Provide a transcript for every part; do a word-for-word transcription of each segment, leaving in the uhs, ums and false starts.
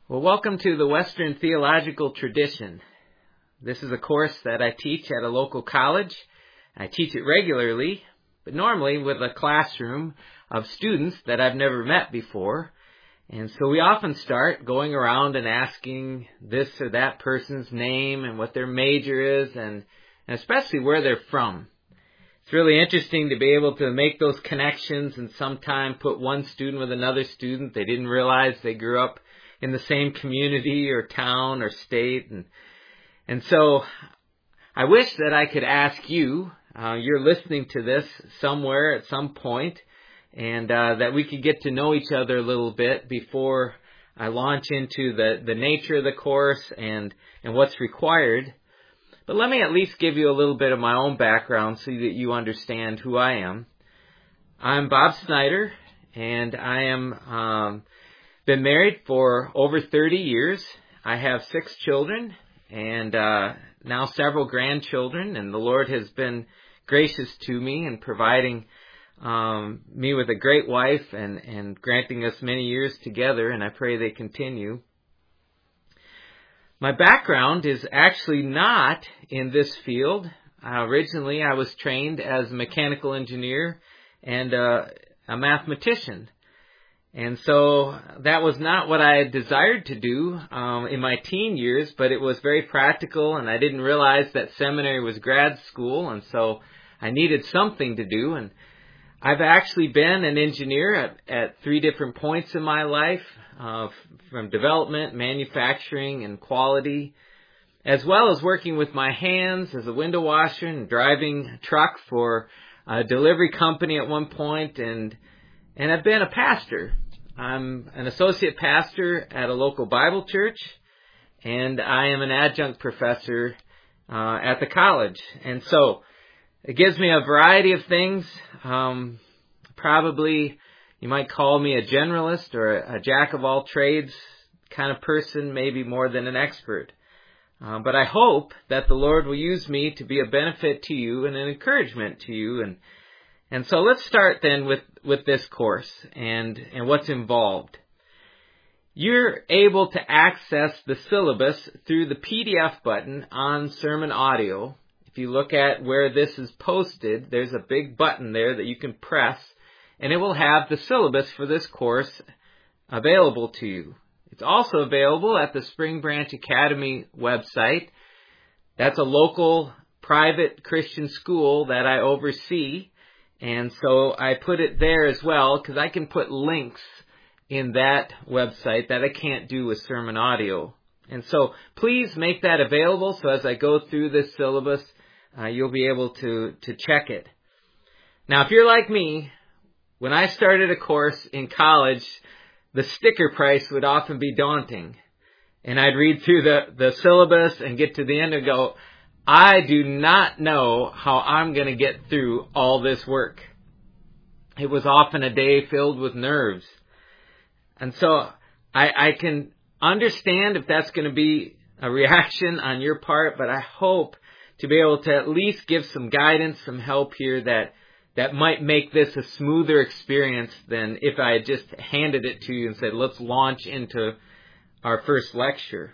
Well, welcome to the Western Theological Tradition. This is a course that I teach at a local college. I teach it regularly, but normally with a classroom of students that I've never met before. And so we often start going around and asking this or that person's name and what their major is and, and especially where they're from. It's really interesting to be able to make those connections and sometime put one student with another student. They didn't realize they grew up in the same community or town or state. And and so I wish that I could ask you, uh, you're listening to this somewhere at some point, and uh, that we could get to know each other a little bit before I launch into the, the nature of the course and, and what's required. But let me at least give you a little bit of my own background so that you understand who I am. I'm Bob Snyder, and I am um, been married for over thirty years. I have six children and uh, now several grandchildren, and the Lord has been gracious to me in providing um, me with a great wife and, and granting us many years together, and I pray they continue. My background is actually not in this field. Uh, originally, I was trained as a mechanical engineer and uh, a mathematician. And so that was not what I had desired to do um, in my teen years, but it was very practical, and I didn't realize that seminary was grad school, and so I needed something to do. And I've actually been an engineer at, at three different points in my life, uh, from development, manufacturing, and quality, as well as working with my hands as a window washer and driving a truck for a delivery company at one point, and and I've been a pastor. I'm an associate pastor at a local Bible church, and I am an adjunct professor uh, at the college. And so it gives me a variety of things. Um, probably you might call me a generalist or a, a jack of all trades kind of person, maybe more than an expert. Uh, but I hope that the Lord will use me to be a benefit to you and an encouragement to you. And and so let's start then with, with this course and, and what's involved. You're able to access the syllabus through the P D F button on Sermon Audio. If you look at where this is posted, there's a big button there that you can press, and it will have the syllabus for this course available to you. It's also available at the Spring Branch Academy website. That's a local private Christian school that I oversee, and so I put it there as well because I can put links in that website that I can't do with Sermon Audio. And so please make that available so as I go through this syllabus, uh, you'll be able to, to check it. Now, if you're like me, when I started a course in college, the sticker price would often be daunting. And I'd read through the, the syllabus and get to the end and go, I do not know how I'm going to get through all this work. It was often a day filled with nerves. And so I, I can understand if that's going to be a reaction on your part, but I hope to be able to at least give some guidance, some help here that that might make this a smoother experience than if I had just handed it to you and said, let's launch into our first lecture.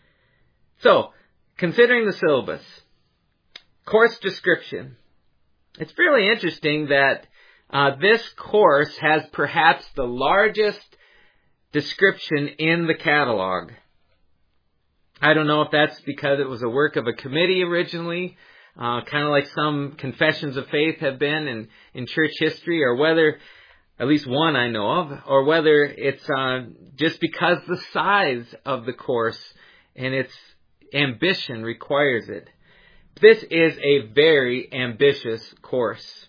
So, considering the syllabus, course description. It's fairly interesting that uh, this course has perhaps the largest description in the catalog. I don't know if that's because it was a work of a committee originally, uh, kind of like some confessions of faith have been in, in church history, or whether, at least one I know of, or whether it's uh, just because the size of the course and its ambition requires it. This is a very ambitious course.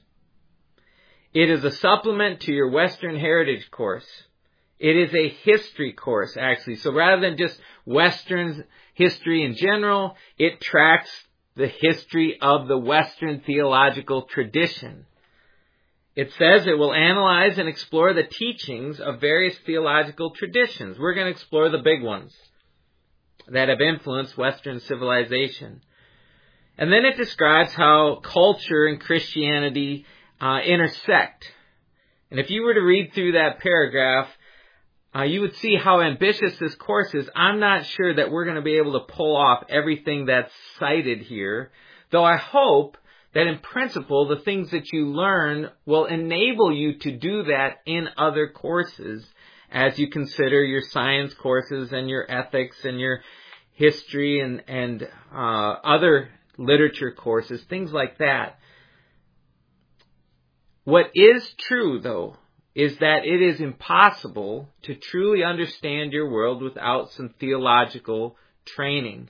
It is a supplement to your Western Heritage course. It is a history course, actually. So rather than just Western history in general, it tracks the history of the Western theological tradition. It says it will analyze and explore the teachings of various theological traditions. We're going to explore the big ones that have influenced Western civilization. And then it describes how culture and Christianity uh, intersect. And if you were to read through that paragraph, uh, you would see how ambitious this course is. I'm not sure that we're going to be able to pull off everything that's cited here, though I hope that in principle, the things that you learn will enable you to do that in other courses as you consider your science courses and your ethics and your history and, and uh, other literature courses, things like that. What is true, though, is that it is impossible to truly understand your world without some theological training.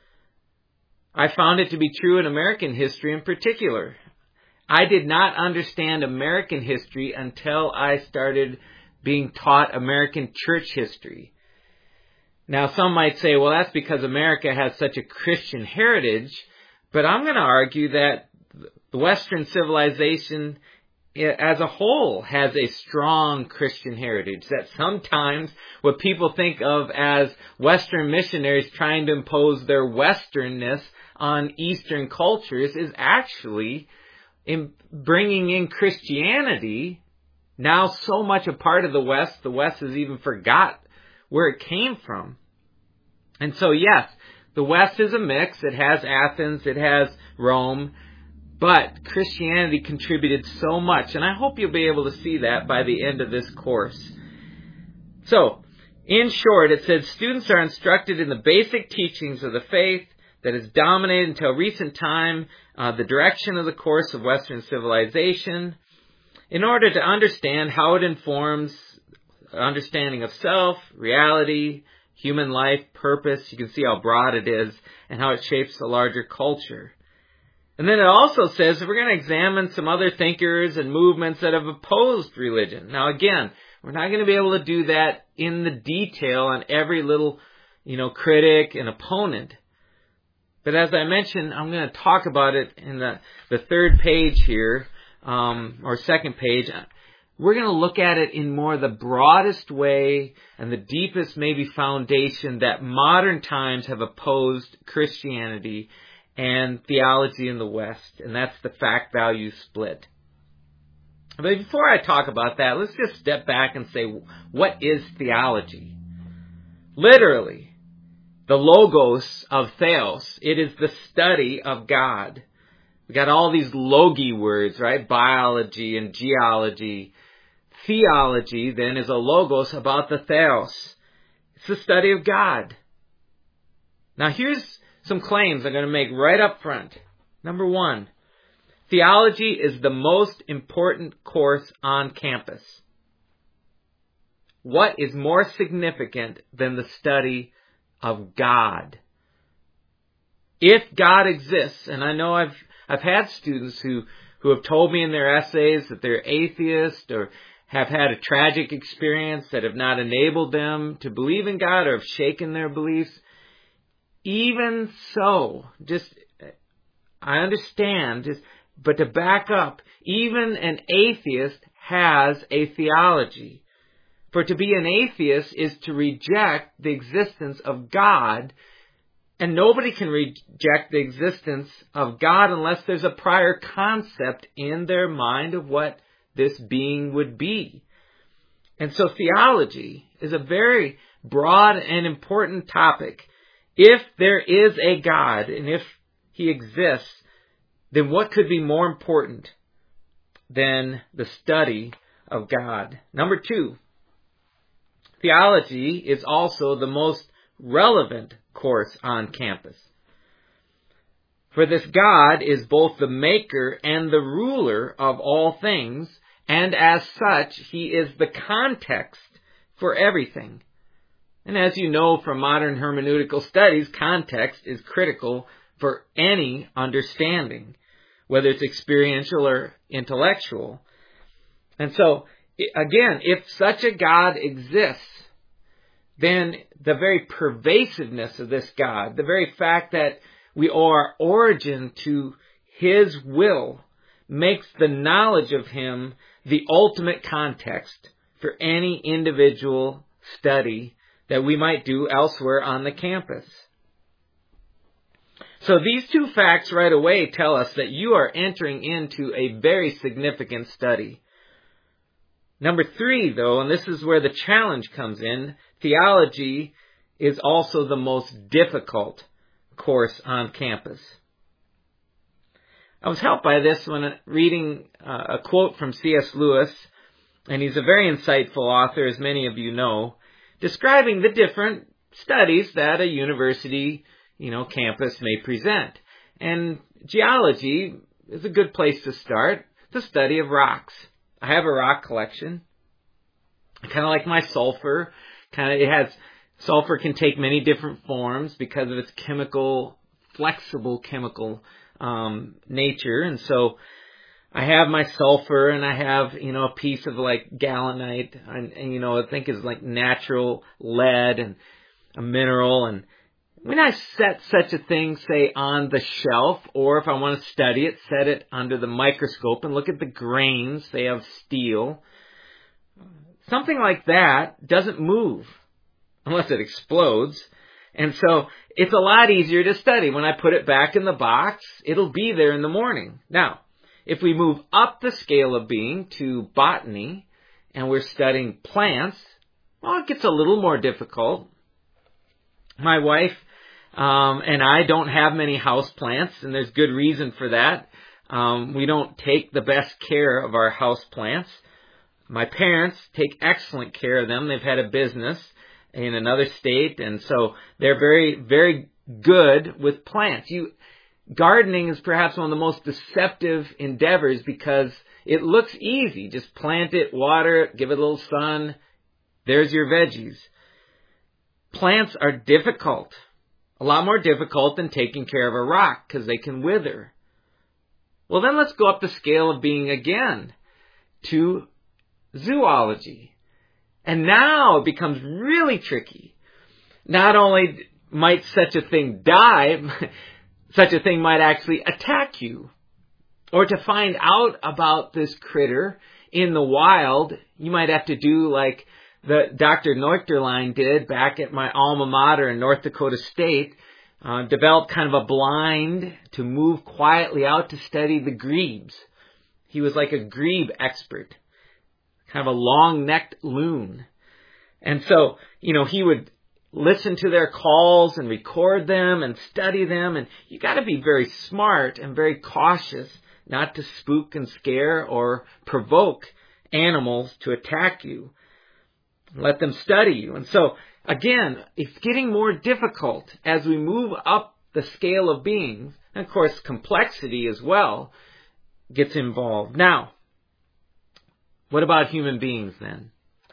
I found it to be true in American history in particular. I did not understand American history until I started being taught American church history. Now, some might say, well, that's because America has such a Christian heritage, but I'm going to argue that the Western civilization as a whole has a strong Christian heritage, that sometimes what people think of as Western missionaries trying to impose their Westernness on Eastern cultures is actually in bringing in Christianity, now so much a part of the West, the West has even forgot where it came from. And so, yes, the West is a mix. It has Athens, it has Rome, but Christianity contributed so much, and I hope you'll be able to see that by the end of this course. So, in short, it says students are instructed in the basic teachings of the faith that has dominated until recent time uh, the direction of the course of Western civilization, in order to understand how it informs understanding of self, reality, human life, purpose. You can see how broad it is and how it shapes the larger culture. And then it also says that we're going to examine some other thinkers and movements that have opposed religion. Now again, we're not going to be able to do that in the detail on every little, you know, critic and opponent. But as I mentioned, I'm going to talk about it in the, the third page here, um, or second page. We're going to look at it in more the broadest way and the deepest maybe foundation that modern times have opposed Christianity and theology in the West, and that's the fact-value split. But before I talk about that, let's just step back and say, what is theology? Literally, the logos of theos. It is the study of God. We got all these logi words, right? Biology and geology. Theology, then, is a logos about the theos. It's the study of God. Now, here's some claims I'm going to make right up front. Number one, theology is the most important course on campus. What is more significant than the study of God? If God exists, and I know I've I've had students who, who have told me in their essays that they're atheist or have had a tragic experience that have not enabled them to believe in God or have shaken their beliefs. Even so, just, I understand, just, but to back up, even an atheist has a theology. For to be an atheist is to reject the existence of God, and nobody can reject the existence of God unless there's a prior concept in their mind of what this being would be. And so theology is a very broad and important topic. If there is a God, and if He exists, then what could be more important than the study of God? Number two, theology is also the most relevant course on campus. For this God is both the maker and the ruler of all things, and as such, He is the context for everything. And as you know from modern hermeneutical studies, context is critical for any understanding, whether it's experiential or intellectual. And so, again, if such a God exists, then the very pervasiveness of this God, the very fact that we owe our origin to His will, makes the knowledge of Him the ultimate context for any individual study that we might do elsewhere on the campus. So these two facts right away tell us that you are entering into a very significant study. Number three, though, and this is where the challenge comes in, theology is also the most difficult course on campus. I was helped by this when reading uh, a quote from C S Lewis, and he's a very insightful author, as many of you know, describing the different studies that a university, you know, campus may present. And geology is a good place to start, the study of rocks. I have a rock collection. Kind of like my sulfur. Kind of, it has, sulfur can take many different forms because of its chemical, flexible chemical um, nature. And so I have my sulfur, and I have, you know, a piece of like galenite, and, and you know, I think is like natural lead and a mineral. And when I set such a thing, say, on the shelf, or if I want to study it, set it under the microscope and look at the grains, say, of steel, something like that doesn't move unless it explodes. And so it's a lot easier to study. When I put it back in the box, it'll be there in the morning. Now, if we move up the scale of being to botany, and we're studying plants, well, it gets a little more difficult. My wife um, and I don't have many house plants, and there's good reason for that. Um, we don't take the best care of our house plants. My parents take excellent care of them. They've had a business in another state, and so they're very, very good with plants. You, gardening is perhaps one of the most deceptive endeavors because it looks easy. Just plant it, water it, give it a little sun. There's your veggies. Plants are difficult, a lot more difficult than taking care of a rock because they can wither. Well, then let's go up the scale of being again to zoology. And now it becomes really tricky. Not only might such a thing die, such a thing might actually attack you. Or to find out about this critter in the wild, you might have to do like the Doctor Neuchterlein did back at my alma mater in North Dakota State, uh, developed kind of a blind to move quietly out to study the grebes. He was like a grebe expert, kind of a long-necked loon. And so, you know, he would listen to their calls and record them and study them. And you got to be very smart and very cautious not to spook and scare or provoke animals to attack you. Let them study you. And so, again, it's getting more difficult as we move up the scale of beings. And, of course, complexity as well gets involved. Now, what about human beings then?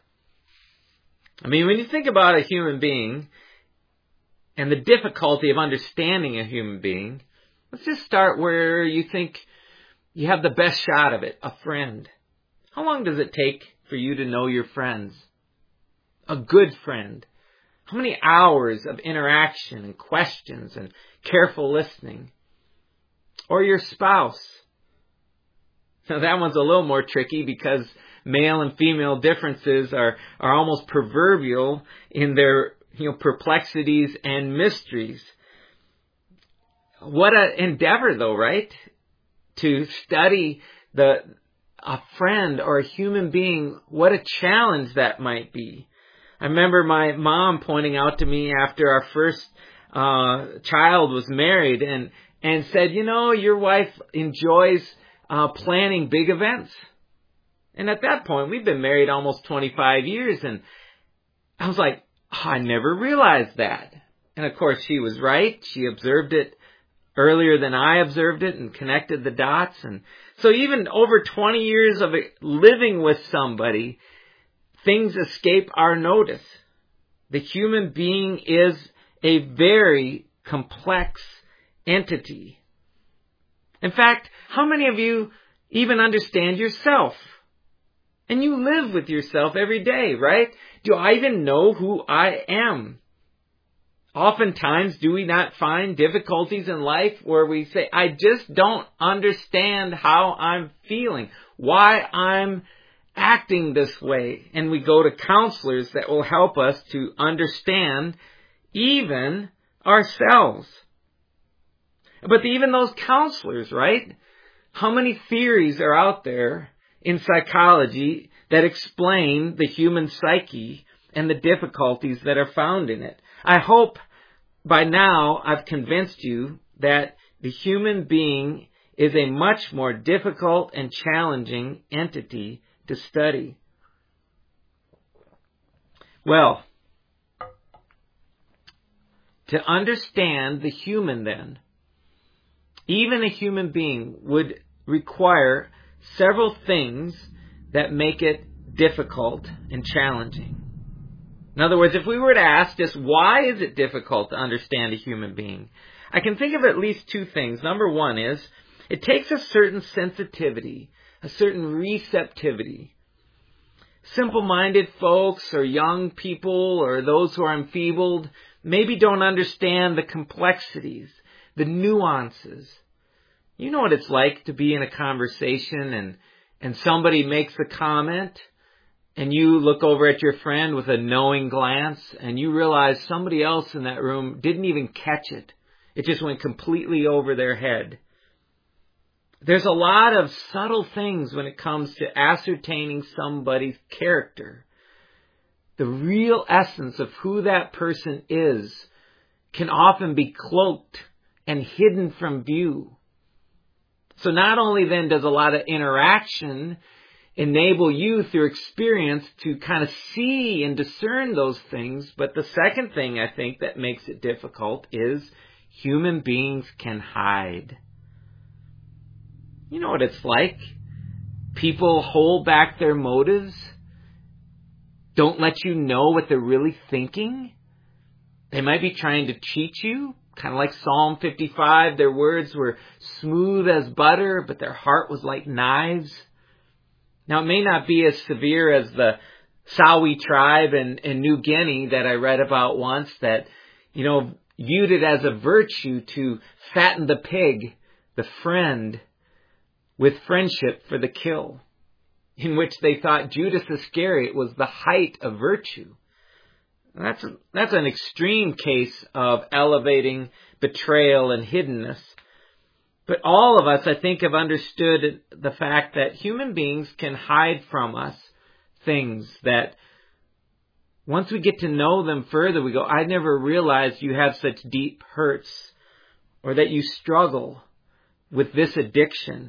I mean, when you think about a human being and the difficulty of understanding a human being, let's just start where you think you have the best shot of it, a friend. How long does it take for you to know your friends? A good friend. How many hours of interaction and questions and careful listening? Or your spouse. Now that one's a little more tricky because male and female differences are, are almost proverbial in their, you know, perplexities and mysteries. What an endeavor though, right? To study the a friend or a human being, what a challenge that might be. I remember my mom pointing out to me after our first uh, child was married and, and said, you know, your wife enjoys uh, planning big events. And at that point, we've been married almost twenty-five years. And I was like, oh, I never realized that. And of course, she was right. She observed it earlier than I observed it and connected the dots. And so even over twenty years of living with somebody, things escape our notice. The human being is a very complex entity. In fact, how many of you even understand yourself? And you live with yourself every day, right? Do I even know who I am? Oftentimes, do we not find difficulties in life where we say, I just don't understand how I'm feeling, why I'm acting this way? And we go to counselors that will help us to understand even ourselves. But even those counselors, right? How many theories are out there in psychology that explain the human psyche and the difficulties that are found in it. I hope by now I've convinced you that the human being is a much more difficult and challenging entity to study. Well, to understand the human then, even a human being would require several things that make it difficult and challenging. In other words, if we were to ask just why is it difficult to understand a human being, I can think of at least two things. Number one is it takes a certain sensitivity, a certain receptivity. Simple-minded folks or young people or those who are enfeebled maybe don't understand the complexities, the nuances. You know what it's like to be in a conversation and, and somebody makes a comment and you look over at your friend with a knowing glance and you realize somebody else in that room didn't even catch it. It just went completely over their head. There's a lot of subtle things when it comes to ascertaining somebody's character. The real essence of who that person is can often be cloaked and hidden from view. So not only then does a lot of interaction enable you through experience to kind of see and discern those things, but the second thing I think that makes it difficult is human beings can hide. You know what it's like. People hold back their motives, don't let you know what they're really thinking. They might be trying to cheat you, kind of like Psalm fifty-five. Their words were smooth as butter, but their heart was like knives. Now, it may not be as severe as the Sawi tribe in, in New Guinea that I read about once that, you know, viewed it as a virtue to fatten the pig, the friend, with friendship for the kill, in which they thought Judas Iscariot was the height of virtue. That's a, that's an extreme case of elevating betrayal and hiddenness. But all of us, I think, have understood the fact that human beings can hide from us things that once we get to know them further, we go, I never realized you have such deep hurts or that you struggle with this addiction.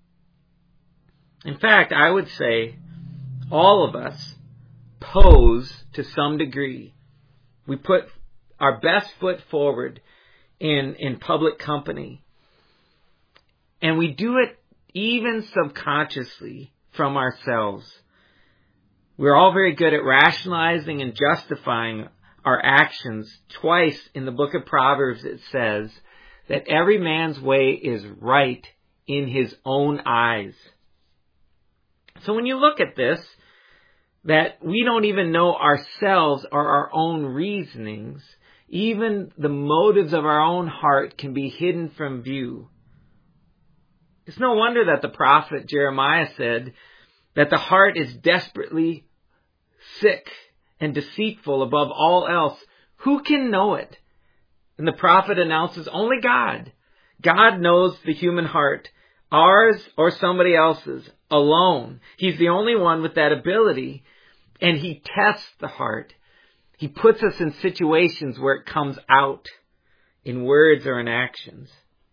In fact, I would say all of us pose to some degree. We put our best foot forward in, in public company. And we do it even subconsciously from ourselves. We're all very good at rationalizing and justifying our actions. Twice in the book of Proverbs it says that every man's way is right in his own eyes. So when you look at this, that we don't even know ourselves or our own reasonings, even the motives of our own heart can be hidden from view. It's no wonder that the prophet Jeremiah said that the heart is desperately sick and deceitful above all else. Who can know it? And the prophet announces only God. God knows the human heart, ours or somebody else's, alone. He's the only one with that ability, and he tests the heart. He puts us in situations where it comes out in words or in actions.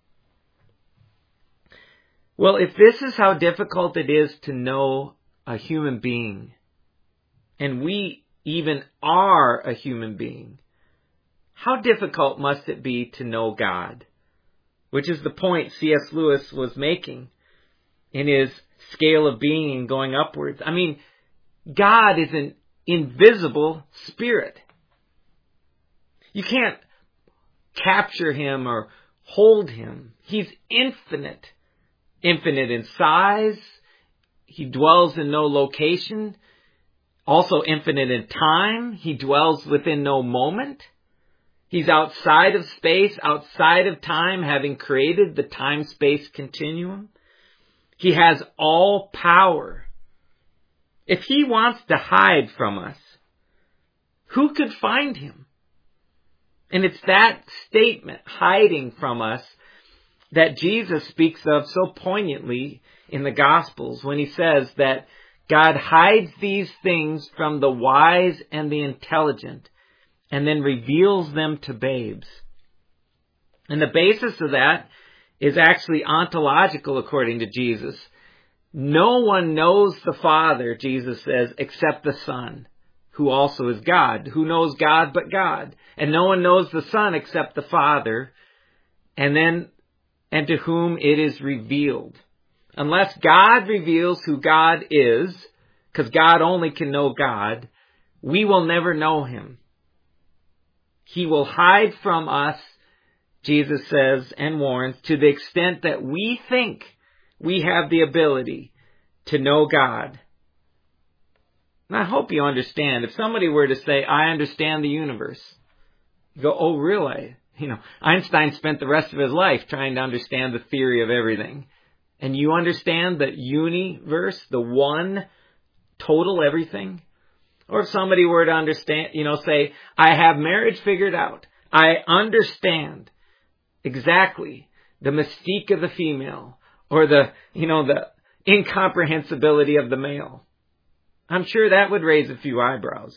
Well, if this is how difficult it is to know a human being, and we even are a human being, how difficult must it be to know God? Which is the point C S Lewis was making in his scale of being going upwards. I mean, God is an invisible spirit. You can't capture him or hold him. He's infinite. Infinite in size. He dwells in no location. Also infinite in time. He dwells within no moment. He's outside of space, outside of time, having created the time-space continuum. He has all power. If he wants to hide from us, who could find him? And it's that statement, hiding from us, that Jesus speaks of so poignantly in the Gospels when he says that God hides these things from the wise and the intelligent and then reveals them to babes. And the basis of that is actually ontological according to Jesus. No one knows the Father, Jesus says, except the Son, who also is God. Who knows God but God? And no one knows the Son except the Father, and then and to whom it is revealed. Unless God reveals who God is, because God only can know God, we will never know Him. He will hide from us, Jesus says and warns, to the extent that we think we have the ability to know God. And I hope you understand. If somebody were to say, I understand the universe, you go, oh, really? You know, Einstein spent the rest of his life trying to understand the theory of everything. And you understand the universe, the one total everything? Or if somebody were to understand, you know, say, I have marriage figured out. I understand exactly the mystique of the female or the, you know, the incomprehensibility of the male. I'm sure that would raise a few eyebrows.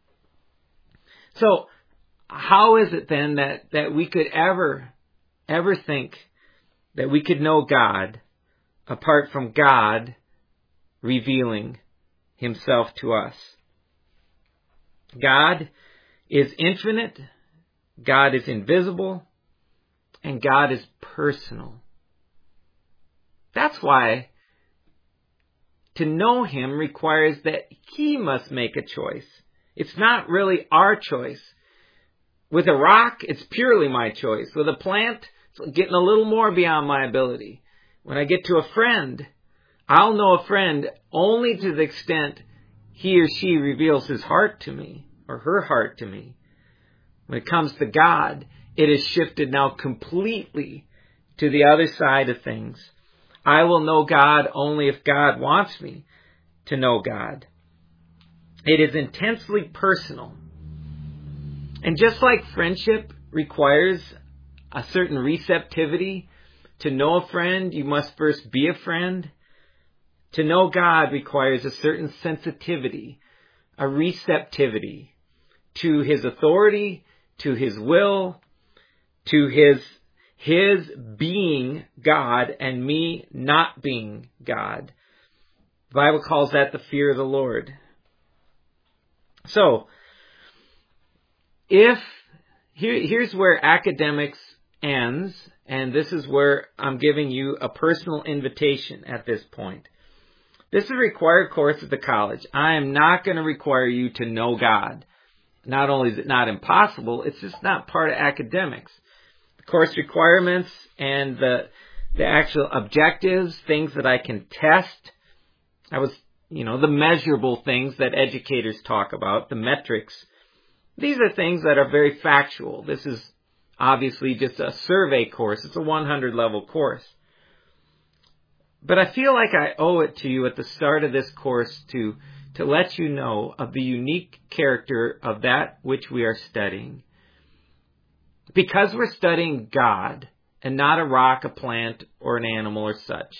So, how is it then that, that we could ever, ever think that we could know God apart from God revealing Himself to us? God is infinite, God is invisible, and God is personal. That's why to know Him requires that He must make a choice. It's not really our choice. With a rock, it's purely my choice. With a plant, it's getting a little more beyond my ability. When I get to a friend, I'll know a friend only to the extent he or she reveals his heart to me, or her heart to me. When it comes to God, it is shifted now completely to the other side of things. I will know God only if God wants me to know God. It is intensely personal. And just like friendship requires a certain receptivity, to know a friend, you must first be a friend. To know God requires a certain sensitivity, a receptivity to His authority, to His will, to His His being God and me not being God. The Bible calls that the fear of the Lord. So, if here, here's where academics ends, and this is where I'm giving you a personal invitation at this point. This is a required course at the college. I am not going to require you to know God. Not only is it not impossible, it's just not part of academics. The course requirements and the the actual objectives, things that I can test. I was, you know, the measurable things that educators talk about, the metrics. These are things that are very factual. This is obviously just a survey course. It's a one hundred level course. But I feel like I owe it to you at the start of this course to, to let you know of the unique character of that which we are studying. Because we're studying God and not a rock, a plant, or an animal or such.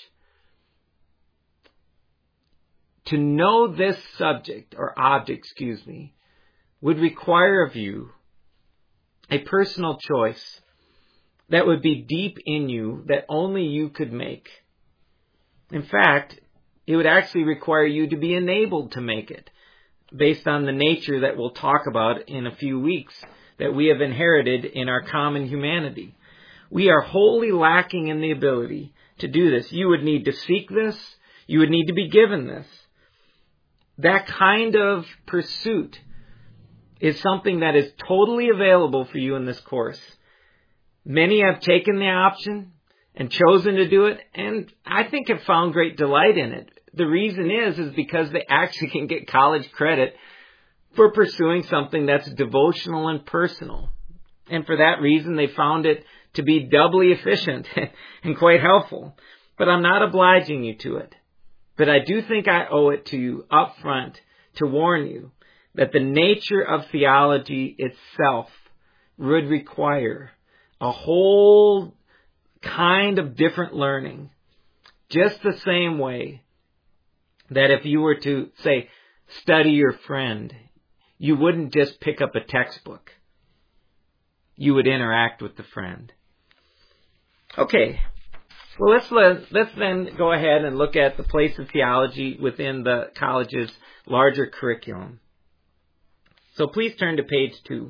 To know this subject, or object, excuse me, would require of you a personal choice that would be deep in you that only you could make. In fact, it would actually require you to be enabled to make it, based on the nature that we'll talk about in a few weeks, that we have inherited in our common humanity. We are wholly lacking in the ability to do this. You would need to seek this. You would need to be given this. That kind of pursuit is something that is totally available for you in this course. Many have taken the option and chosen to do it, and I think have found great delight in it. The reason is, is because they actually can get college credit for pursuing something that's devotional and personal. And for that reason, they found it to be doubly efficient and quite helpful. But I'm not obliging you to it. But I do think I owe it to you up front to warn you that the nature of theology itself would require a whole kind of different learning, just the same way that if you were to, say, study your friend, you wouldn't just pick up a textbook. You would interact with the friend. Okay, well let's let, let's then go ahead and look at the place of theology within the college's larger curriculum. So please turn to page two.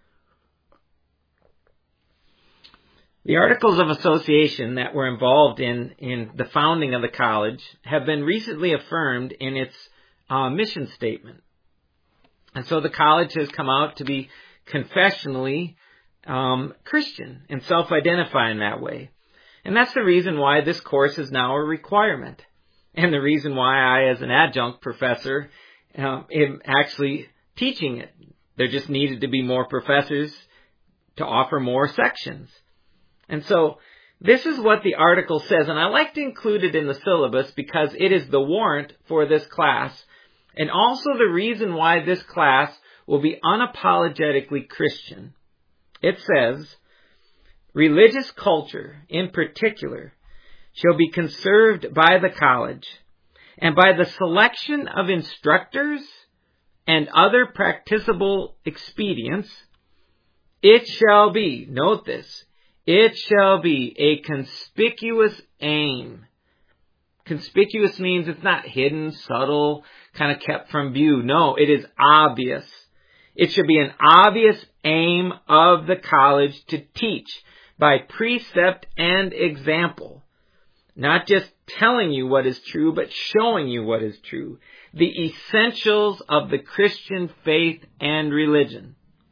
The Articles of Association that were involved in, in the founding of the college have been recently affirmed in its uh, mission statement. And so the college has come out to be confessionally um, Christian and self-identify in that way. And that's the reason why this course is now a requirement. And the reason why I, as an adjunct professor, um, am actually teaching it. There just needed to be more professors to offer more sections. And so this is what the article says, and I like to include it in the syllabus because it is the warrant for this class, and also the reason why this class will be unapologetically Christian. It says, religious culture, in particular, shall be conserved by the college, and by the selection of instructors and other practicable expedients, it shall be, note this, it shall be a conspicuous aim. Conspicuous means it's not hidden, subtle, kind of kept from view. No, it is obvious. It should be an obvious aim of the college to teach by precept and example. Not just telling you what is true, but showing you what is true. The essentials of the Christian faith and religion.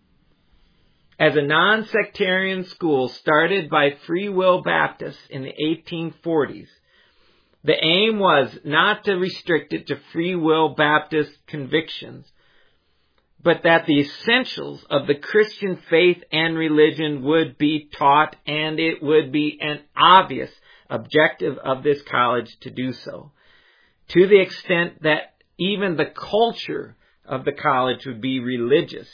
As a non-sectarian school started by Free Will Baptists in the eighteen forties, the aim was not to restrict it to Free Will Baptist convictions, but that the essentials of the Christian faith and religion would be taught, and it would be an obvious objective of this college to do so, to the extent that even the culture of the college would be religious.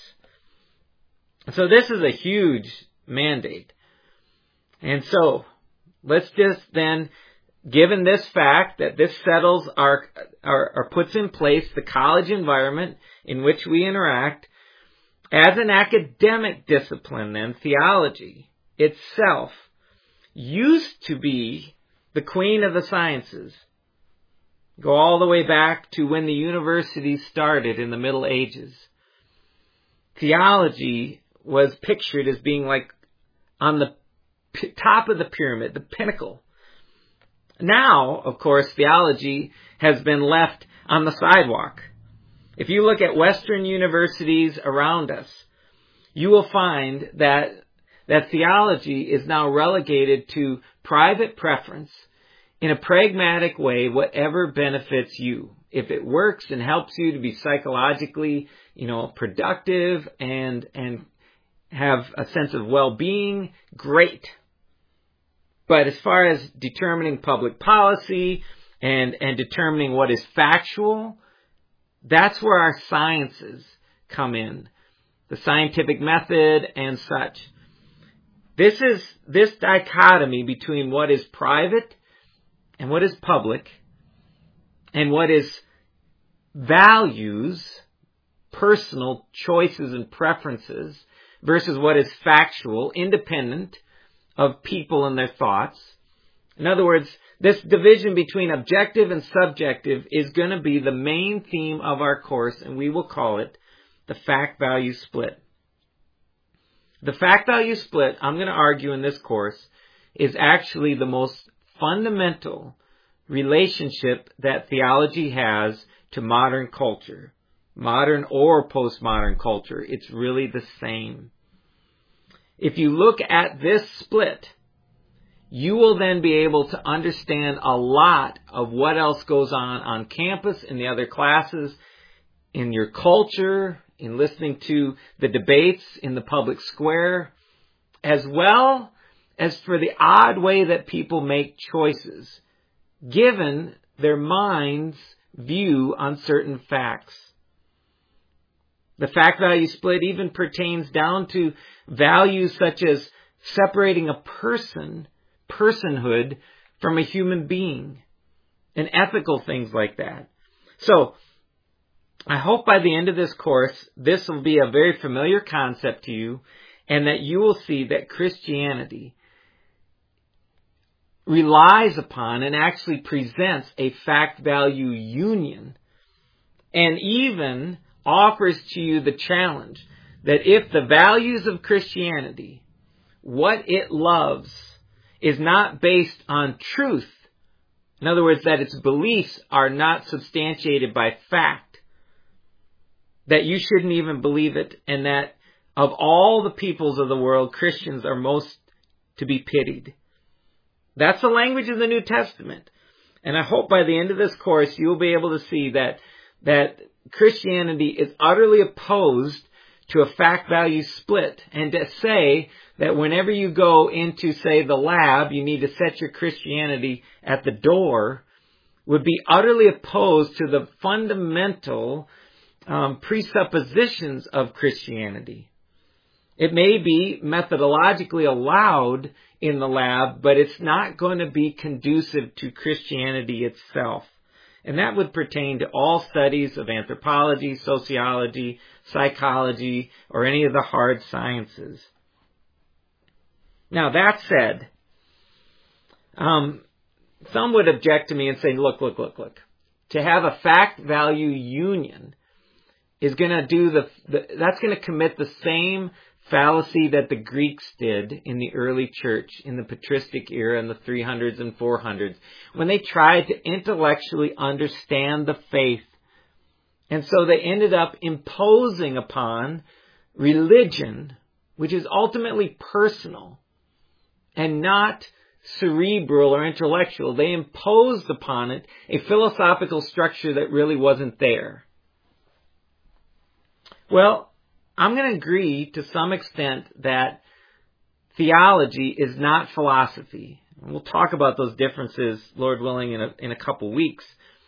So this is a huge mandate. And so, let's just then, given this fact that this settles our, our, or puts in place the college environment in which we interact, as an academic discipline then, theology itself used to be the queen of the sciences. Go all the way back to when the universities started in the Middle Ages. Theology was pictured as being like on the p- top of the pyramid, the pinnacle. Now, of course, theology has been left on the sidewalk. If you look at Western universities around us, you will find that that theology is now relegated to private preference in a pragmatic way, whatever benefits you. If it works and helps you to be psychologically, you know, productive and and have a sense of well-being, great. But as far as determining public policy and, and determining what is factual, that's where our sciences come in. The scientific method and such. This is, this dichotomy between what is private and what is public and what is values, personal choices and preferences, versus what is factual, independent of people and their thoughts. In other words, this division between objective and subjective is going to be the main theme of our course, and we will call it the fact-value split. The fact-value split, I'm going to argue in this course, is actually the most fundamental relationship that theology has to modern culture. Modern or postmodern culture, it's really the same. If you look at this split, you will then be able to understand a lot of what else goes on on campus, in the other classes, in your culture, in listening to the debates in the public square, as well as for the odd way that people make choices, given their mind's view on certain facts. The fact-value split even pertains down to values such as separating a person, personhood, from a human being, and ethical things like that. So, I hope by the end of this course, this will be a very familiar concept to you, and that you will see that Christianity relies upon and actually presents a fact-value union, and even offers to you the challenge that if the values of Christianity, what it loves, is not based on truth, in other words, that its beliefs are not substantiated by fact, that you shouldn't even believe it, and that of all the peoples of the world, Christians are most to be pitied. That's the language of the New Testament. And I hope by the end of this course, you'll be able to see that, that Christianity is utterly opposed to a fact-value split, and to say that whenever you go into, say, the lab, you need to set your Christianity at the door, would be utterly opposed to the fundamental um, presuppositions of Christianity. It may be methodologically allowed in the lab, but it's not going to be conducive to Christianity itself. And that would pertain to all studies of anthropology, sociology, psychology, or any of the hard sciences. Now, that said, um, some would object to me and say, look, look, look, look. To have a fact-value union is going to do the, the that's going to commit the same fallacy that the Greeks did in the early church, in the patristic era in the three hundreds and four hundreds, when they tried to intellectually understand the faith. And so they ended up imposing upon religion, which is ultimately personal and not cerebral or intellectual. They imposed upon it a philosophical structure that really wasn't there. Well, I'm going to agree to some extent that theology is not philosophy. We'll talk about those differences, Lord willing, in a, in a couple weeks.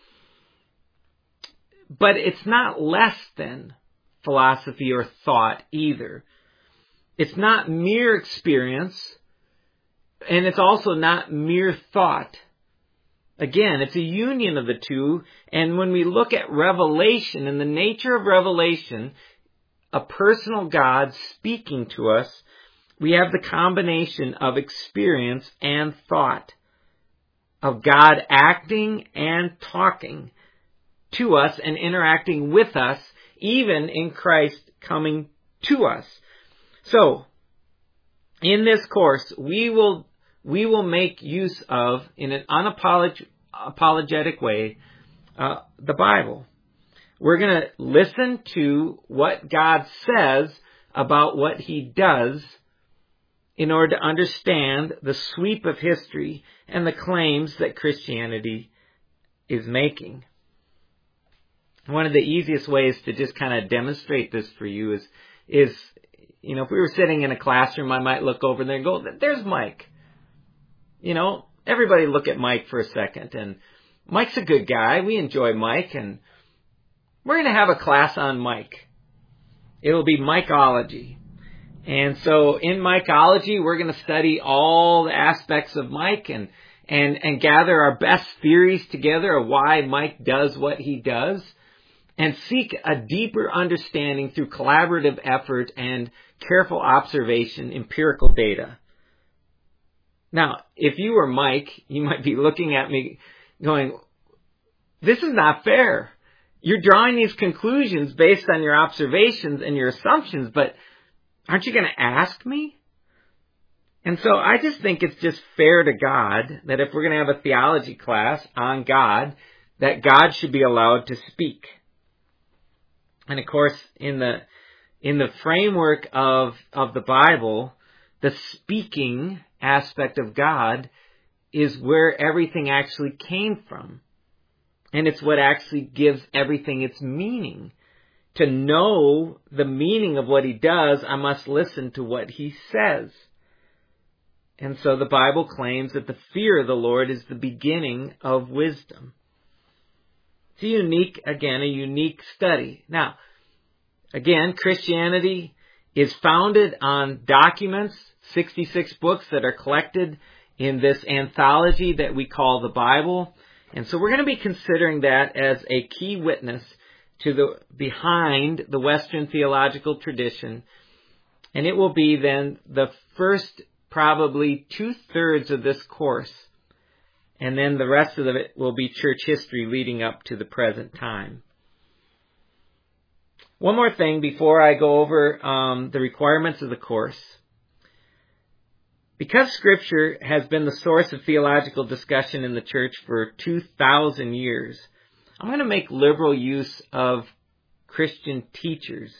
But it's not less than philosophy or thought either. It's not mere experience, and it's also not mere thought. Again, it's a union of the two, and when we look at revelation and the nature of revelation, a personal God speaking to us, we have the combination of experience and thought, of God acting and talking to us and interacting with us, even in Christ coming to us. So, in this course, we will we will make use of, in an unapologetic way, uh, the Bible. We're going to listen to what God says about what He does in order to understand the sweep of history and the claims that Christianity is making. One of the easiest ways to just kind of demonstrate this for you is, is, you know, if we were sitting in a classroom, I might look over there and go, there's Mike. You know, everybody look at Mike for a second. And Mike's a good guy. We enjoy Mike, and we're going to have a class on Mike. It'll be Mikeology. And so in Mikeology, we're going to study all the aspects of Mike and, and, and gather our best theories together of why Mike does what he does, and seek a deeper understanding through collaborative effort and careful observation, empirical data. Now, if you were Mike, you might be looking at me going, this is not fair. You're drawing these conclusions based on your observations and your assumptions, but aren't you going to ask me? And so I just think it's just fair to God that if we're going to have a theology class on God, that God should be allowed to speak. And of course, in the in the framework of of the Bible, the speaking aspect of God is where everything actually came from. And it's what actually gives everything its meaning. To know the meaning of what He does, I must listen to what He says. And so the Bible claims that the fear of the Lord is the beginning of wisdom. It's a unique, again, a unique study. Now, again, Christianity is founded on documents, sixty-six books that are collected in this anthology that we call the Bible. And so we're going to be considering that as a key witness to the behind the Western theological tradition. And it will be then the first probably two-thirds of this course. And then the rest of it will be church history leading up to the present time. One more thing before I go over um, the requirements of the course. Because Scripture has been the source of theological discussion in the church for two thousand years, I'm going to make liberal use of Christian teachers.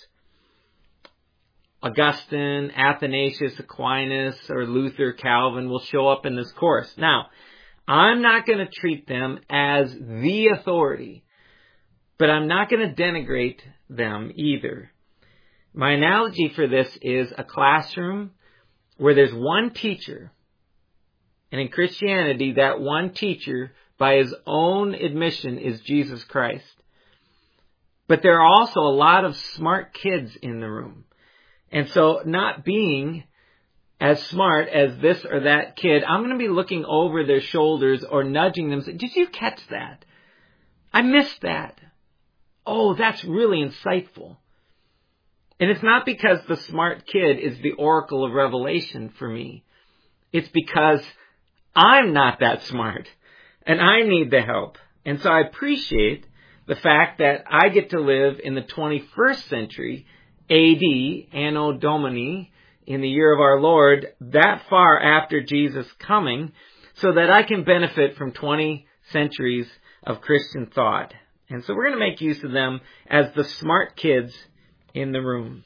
Augustine, Athanasius, Aquinas, or Luther, Calvin will show up in this course. Now, I'm not going to treat them as the authority, but I'm not going to denigrate them either. My analogy for this is a classroom where there's one teacher, and in Christianity, that one teacher, by his own admission, is Jesus Christ. But there are also a lot of smart kids in the room. And so, not being as smart as this or that kid, I'm going to be looking over their shoulders or nudging them. Did you catch that? I missed that. Oh, that's really insightful. And it's not because the smart kid is the oracle of revelation for me. It's because I'm not that smart and I need the help. And so I appreciate the fact that I get to live in the twenty-first century A D, Anno Domini, in the year of our Lord, that far after Jesus' coming, so that I can benefit from twenty centuries of Christian thought. And so we're going to make use of them as the smart kids in the room.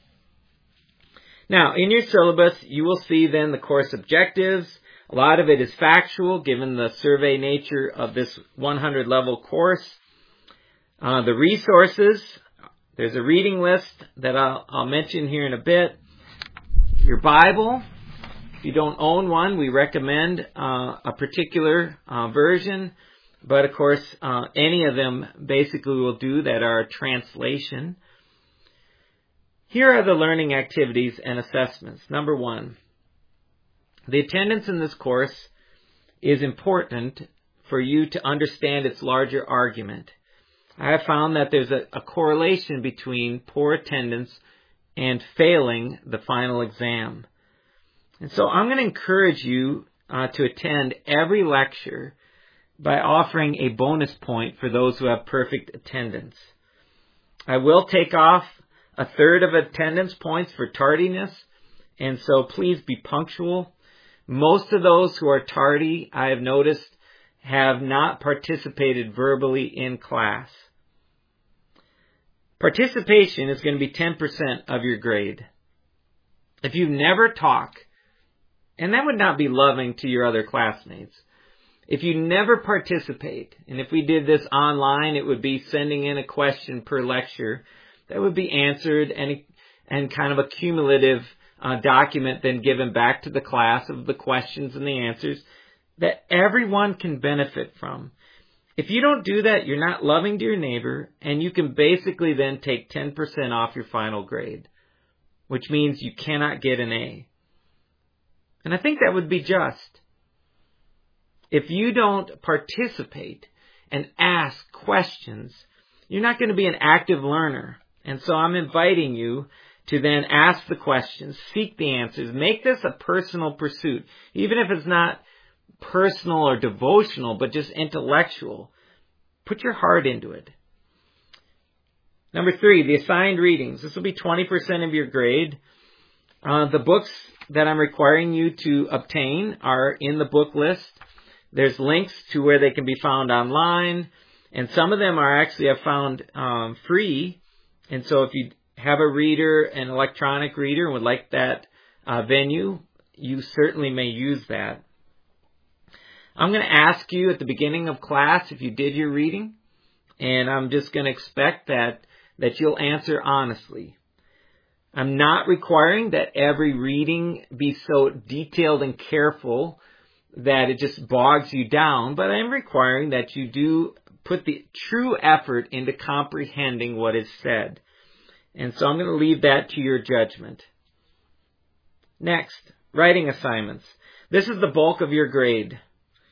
Now, in your syllabus, you will see then the course objectives. A lot of it is factual, given the survey nature of this one hundred level course. Uh, the resources, there's a reading list that I'll, I'll mention here in a bit. Your Bible, if you don't own one, we recommend uh, a particular uh, version. But of course, uh, any of them basically will do that are a translation. Here are the learning activities and assessments. Number one, the attendance in this course is important for you to understand its larger argument. I have found that there's a, a correlation between poor attendance and failing the final exam. And so I'm going to encourage you uh, to attend every lecture by offering a bonus point for those who have perfect attendance. I will take off a third of attendance points for tardiness, and so please be punctual. Most of those who are tardy, I have noticed, have not participated verbally in class. Participation is going to be ten percent of your grade. If you never talk, and that would not be loving to your other classmates, if you never participate, and if we did this online, it would be sending in a question per lecture that would be answered and, and kind of a cumulative uh, document then given back to the class of the questions and the answers that everyone can benefit from. If you don't do that, you're not loving to your neighbor, and you can basically then take ten percent off your final grade, which means you cannot get an A. And I think that would be just. If you don't participate and ask questions, you're not going to be an active learner. And so I'm inviting you to then ask the questions, seek the answers, make this a personal pursuit, even if it's not personal or devotional, but just intellectual. Put your heart into it. Number three, the assigned readings. This will be twenty percent of your grade. Uh, the books that I'm requiring you to obtain are in the book list. There's links to where they can be found online, and some of them are actually I've found um, free. And so if you have a reader, an electronic reader, and would like that uh, venue, you certainly may use that. I'm going to ask you at the beginning of class if you did your reading, and I'm just going to expect that, that you'll answer honestly. I'm not requiring that every reading be so detailed and careful that it just bogs you down, but I'm requiring that you do put the true effort into comprehending what is said. And so I'm going to leave that to your judgment. Next, writing assignments. This is the bulk of your grade.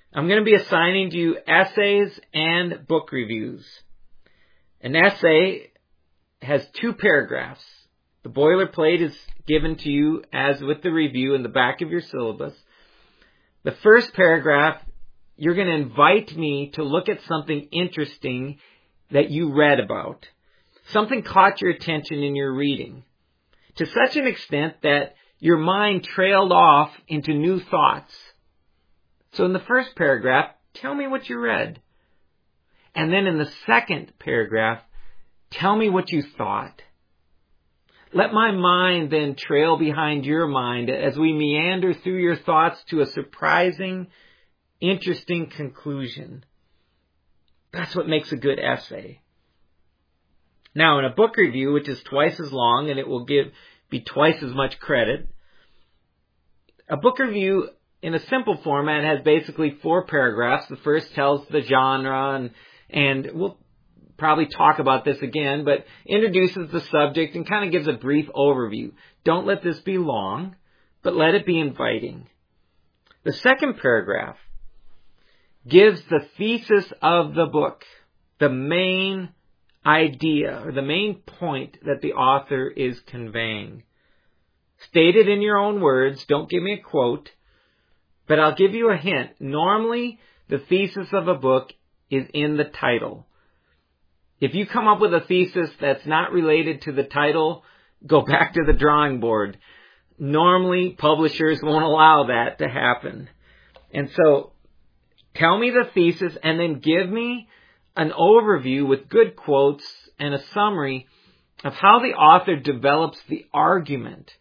I'm going to be assigning to you essays and book reviews. An essay has two paragraphs. The boilerplate is given to you as with the review in the back of your syllabus. The first paragraph, you're going to invite me to look at something interesting that you read about. Something caught your attention in your reading to such an extent that your mind trailed off into new thoughts. So in the first paragraph, tell me what you read. And then in the second paragraph, tell me what you thought. Let my mind then trail behind your mind as we meander through your thoughts to a surprising, interesting conclusion. That's what makes a good essay. Now, in a book review, which is twice as long and it will give be twice as much credit, a book review in a simple format has basically four paragraphs. The first tells the genre, and, and we'll probably talk about this again, but introduces the subject and kind of gives a brief overview. Don't let this be long, but let it be inviting. The second paragraph gives the thesis of the book, the main idea or the main point that the author is conveying. State it in your own words. Don't give me a quote, but I'll give you a hint. Normally, the thesis of a book is in the title. If you come up with a thesis that's not related to the title, go back to the drawing board. Normally, publishers won't allow that to happen. And so, tell me the thesis and then give me an overview with good quotes and a summary of how the author develops the argument.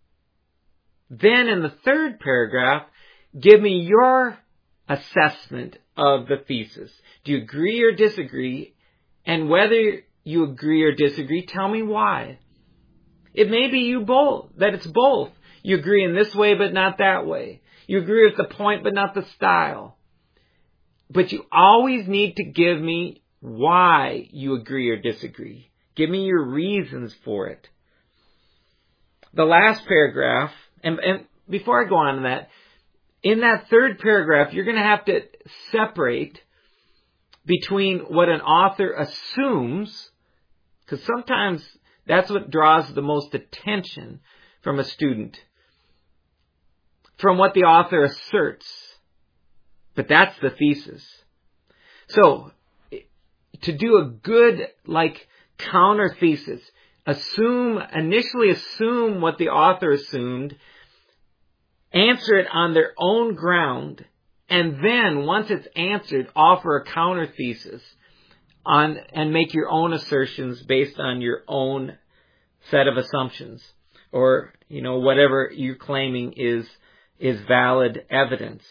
Then in the third paragraph, give me your assessment of the thesis. Do you agree or disagree? And whether you agree or disagree, tell me why. It may be you both, that it's both. You agree in this way, but not that way. You agree with the point, but not the style. But you always need to give me why you agree or disagree. Give me your reasons for it. The last paragraph, and, and before I go on to that, in that third paragraph, you're going to have to separate between what an author assumes, because sometimes that's what draws the most attention from a student, from what the author asserts. But that's the thesis. So, to do a good, like, counter thesis, assume, initially assume what the author assumed, answer it on their own ground, and then, once it's answered, offer a counter thesis on, and make your own assertions based on your own set of assumptions, or, you know, whatever you're claiming is, is valid evidence.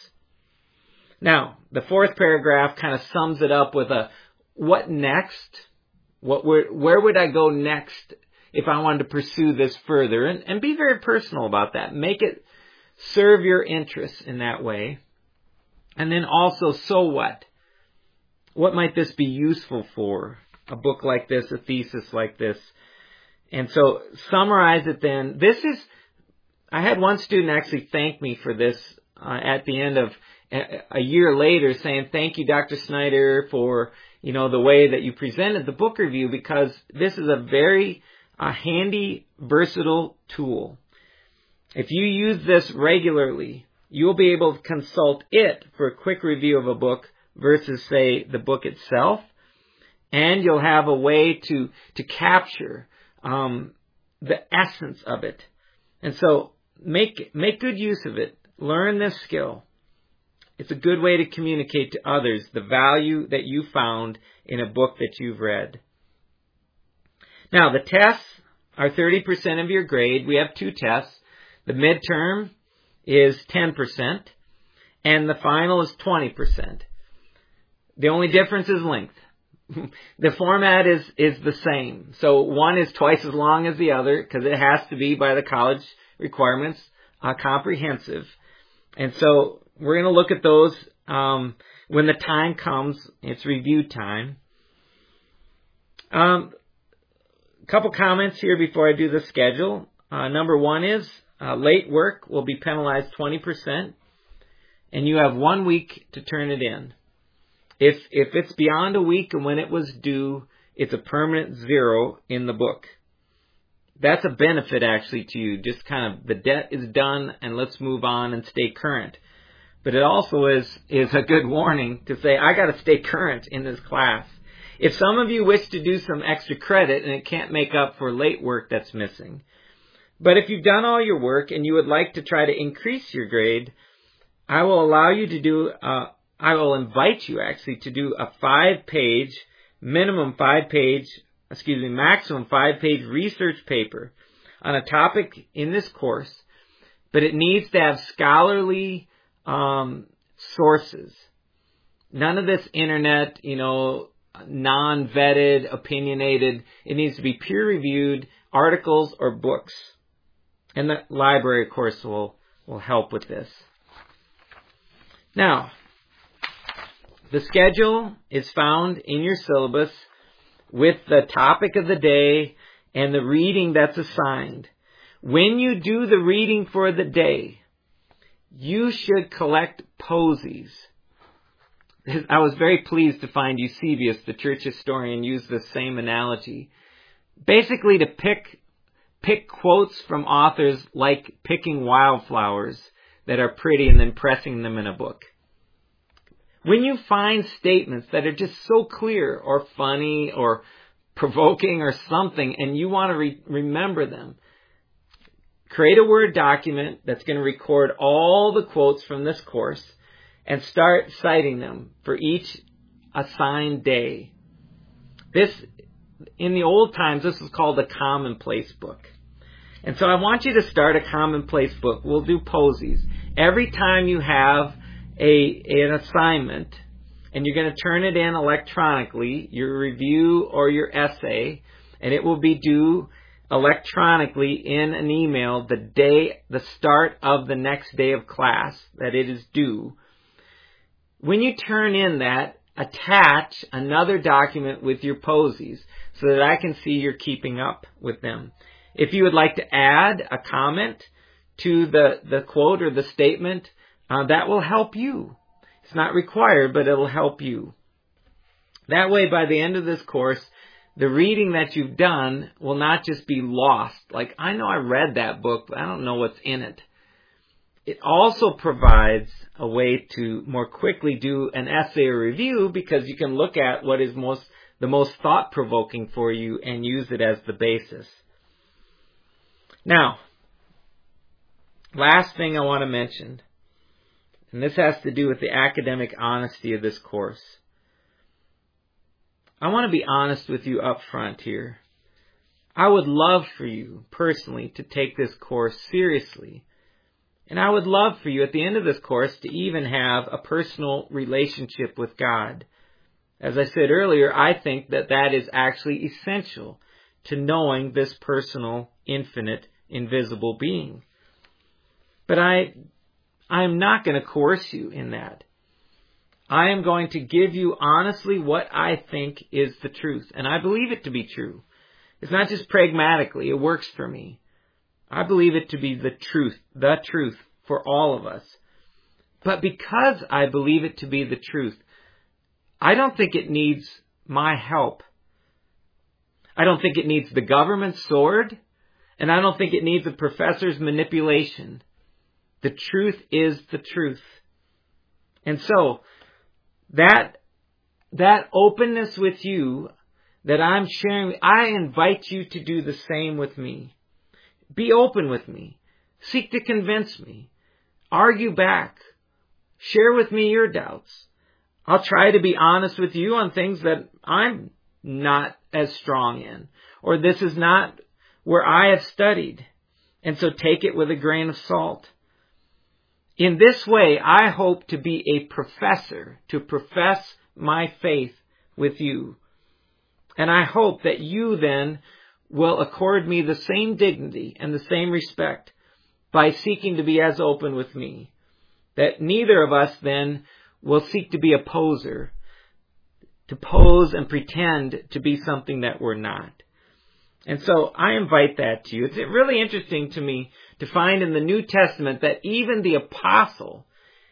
Now, the fourth paragraph kind of sums it up with a, what next? What where, where would I go next if I wanted to pursue this further? And, and be very personal about that. Make it serve your interests in that way. And then also, so what? What might this be useful for? A book like this, a thesis like this. And so, summarize it then. This is, I had one student actually thank me for this uh, at the end of a year later, saying, thank you, Doctor Snyder, for, you know, the way that you presented the book review, because this is a very uh, handy, versatile tool. If you use this regularly, you'll be able to consult it for a quick review of a book versus, say, the book itself. And you'll have a way to, to capture um, the essence of it. And so, make, make good use of it. Learn this skill. It's a good way to communicate to others the value that you found in a book that you've read. Now, the tests are thirty percent of your grade. We have two tests. The midterm is ten percent, and the final is twenty percent. The only difference is length. The format is, is the same. So one is twice as long as the other, because it has to be, by the college requirements, uh, comprehensive. And so we're going to look at those um, when the time comes. It's review time. Um, a couple comments here before I do the schedule. Uh, number one is uh, late work will be penalized twenty percent. and you have one week to turn it in. If if it's beyond a week and when it was due, it's a permanent zero in the book. That's a benefit actually to you. Just kind of the debt is done and let's move on and stay current. But it also is, is a good warning to say, I got to stay current in this class. If some of you wish to do some extra credit and it can't make up for late work that's missing. But if you've done all your work and you would like to try to increase your grade, I will allow you to do, uh, I will invite you actually to do a five page, minimum five page, excuse me, maximum five page research paper on a topic in this course, but it needs to have scholarly um, sources. None of this internet, you know, non-vetted, opinionated. It needs to be peer-reviewed articles or books. And the library, of course, will, will help with this. Now, the schedule is found in your syllabus with the topic of the day and the reading that's assigned. When you do the reading for the day, you should collect posies. I was very pleased to find Eusebius, the church historian, use the same analogy. Basically to pick pick quotes from authors like picking wildflowers that are pretty and then pressing them in a book. When you find statements that are just so clear or funny or provoking or something and you want to re- remember them, create a Word document that's going to record all the quotes from this course and start citing them for each assigned day. This, in the old times, this was called a commonplace book. And so I want you to start a commonplace book. We'll do posies. Every time you have a an assignment, and you're going to turn it in electronically, your review or your essay, and it will be due electronically in an email the day, the start of the next day of class that it is due. When you turn in that, attach another document with your posies so that I can see you're keeping up with them. If you would like to add a comment to the, the quote or the statement, uh, that will help you. It's not required, but it'll help you. That way, by the end of this course, the reading that you've done will not just be lost. Like, I know I read that book, but I don't know what's in it. It also provides a way to more quickly do an essay or review because you can look at what is most the most thought-provoking for you and use it as the basis. Now, last thing I want to mention, and this has to do with the academic honesty of this course. I want to be honest with you up front here. I would love for you personally to take this course seriously. And I would love for you at the end of this course to even have a personal relationship with God. As I said earlier, I think that that is actually essential to knowing this personal, infinite, invisible being. But I, I am not going to coerce you in that. I am going to give you honestly what I think is the truth. And I believe it to be true. It's not just pragmatically. It works for me. I believe it to be the truth, the truth for all of us. But because I believe it to be the truth, I don't think it needs my help. I don't think it needs the government's sword, and I don't think it needs a professor's manipulation. The truth is the truth. And so, that, that openness with you that I'm sharing, I invite you to do the same with me. Be open with me. Seek to convince me. Argue back. Share with me your doubts. I'll try to be honest with you on things that I'm not as strong in, or this is not where I have studied. And so take it with a grain of salt. In this way, I hope to be a professor, to profess my faith with you. And I hope that you then will accord me the same dignity and the same respect by seeking to be as open with me. That neither of us then will seek to be a poser, to pose and pretend to be something that we're not. And so I invite that to you. It's really interesting to me to find in the New Testament that even the apostle,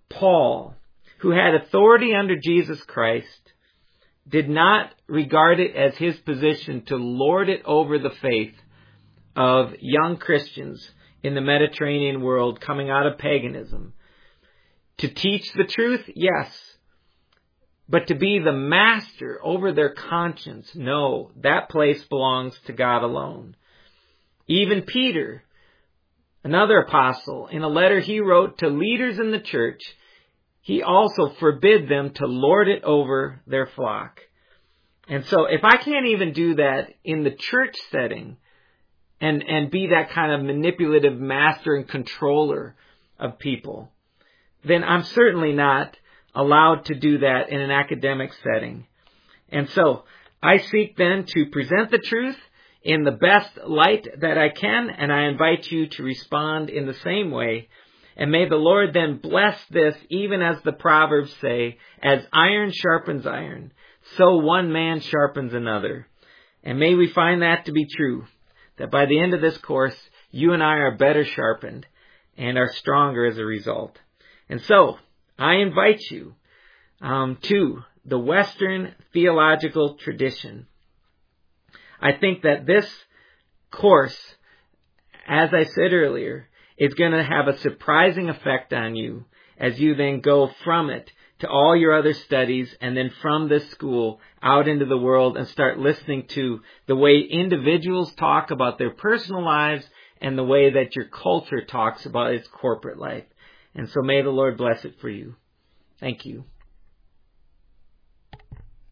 Paul, who had authority under Jesus Christ, did not regard it as his position to lord it over the faith of young Christians in the Mediterranean world coming out of paganism. To teach the truth, yes. But to be the master over their conscience, no, that place belongs to God alone. Even Peter, another apostle, in a letter he wrote to leaders in the church, he also forbid them to lord it over their flock. And so if I can't even do that in the church setting and, and be that kind of manipulative master and controller of people, then I'm certainly not allowed to do that in an academic setting. And so I seek then to present the truth in the best light that I can, and I invite you to respond in the same way. And may the Lord then bless this, even as the Proverbs say, as iron sharpens iron, so one man sharpens another. And may we find that to be true, that by the end of this course, you and I are better sharpened and are stronger as a result. And so, I invite you um, to the Western theological tradition. I think that this course, as I said earlier, is going to have a surprising effect on you as you then go from it to all your other studies, and then from this school out into the world and start listening to the way individuals talk about their personal lives and the way that your culture talks about its corporate life. And so may the Lord bless it for you. Thank you.